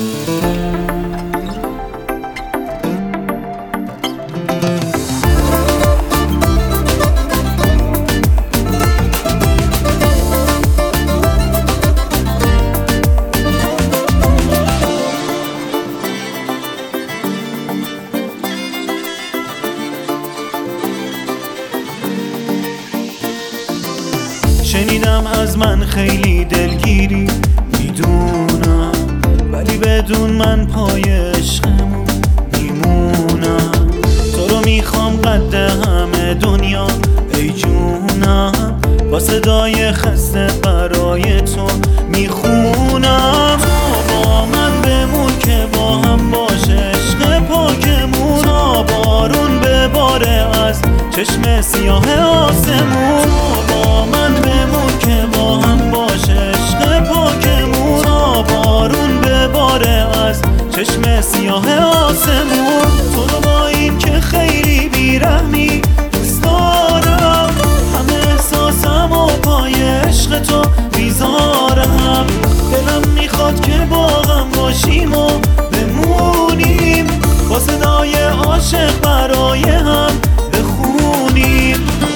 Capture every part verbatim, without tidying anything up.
شنیدم از من خیلی دلگیری، میدونم، ولی بدون من پای عشقمون میمونم. تو رو میخوام قد همه دنیا ای جونم، با صدای خسته برای تو میخونم. تو با من بمون که با هم باشه عشق پاکمون، تا بارون بباره از چشم سیاه آسمون. تو با من بمون که با هم باشه عشق پاکمون، تا بارون بباره از چشم سیاه آسمون. تو رو با این که خیلی بیرحمی دوست دارم، همه احساسم و پای عشق تو میذارم. دلم میخواد که با هم باشیم و بمونیم، با صدای عاشق برای هم بخونیم.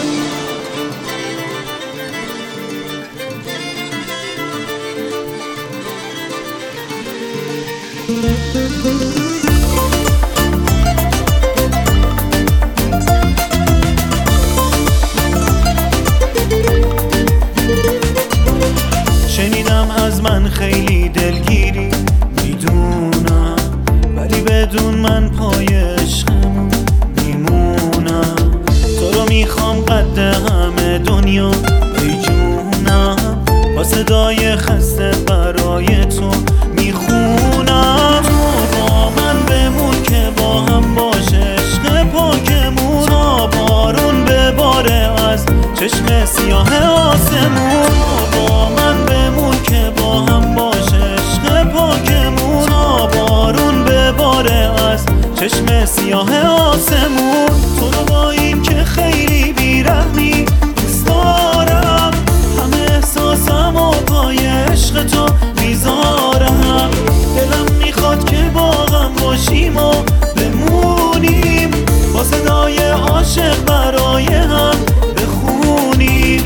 شنیدم از من خیلی دلگیری، میدونم، ولی بدون من پای عشقمون میمونم. تو رو میخوام قد همه دنیا ای جونم، با صدای خسته برای تو میخونم. تو با من بمون که با هم باشه عشق پاکمون، تا بارون بباره از چشم سیاه آسمون. تو با من بمون که با هم باشه عشق پاکمون، تا بارون بباره از چشم سیاه آسمون. تو رو با این که خیلی بیرحمی دوست دارم، همه احساسم و پای عشق تو میذارم. دلم میخواد که با هم باشیم و بمونیم، با صدای عاشق برای هم بخونیم.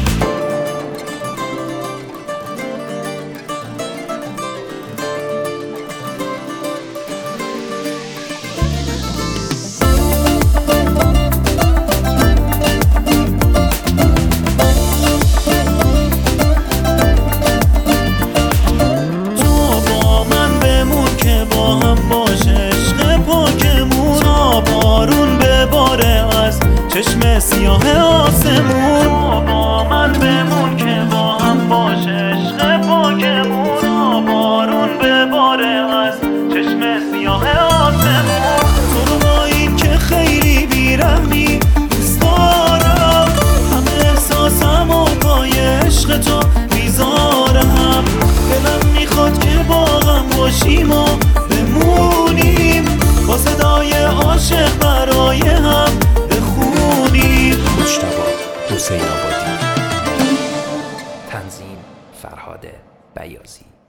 چشم سیاه آسمون، تو با من بمون که با هم باشه عشق پاکمون، تا بارون بباره از چشم سیاه آسمون. تو رو با این که خیلی بیرحمی دوست دارم، همه احساسم و پای عشق تو میذارم. دلم میخواد که با هم باشیم و بمونیم، با صدای عاشق برای هم بخونیم. مجتبی حسین آبادی، تنظیم فرهاد بیاضی.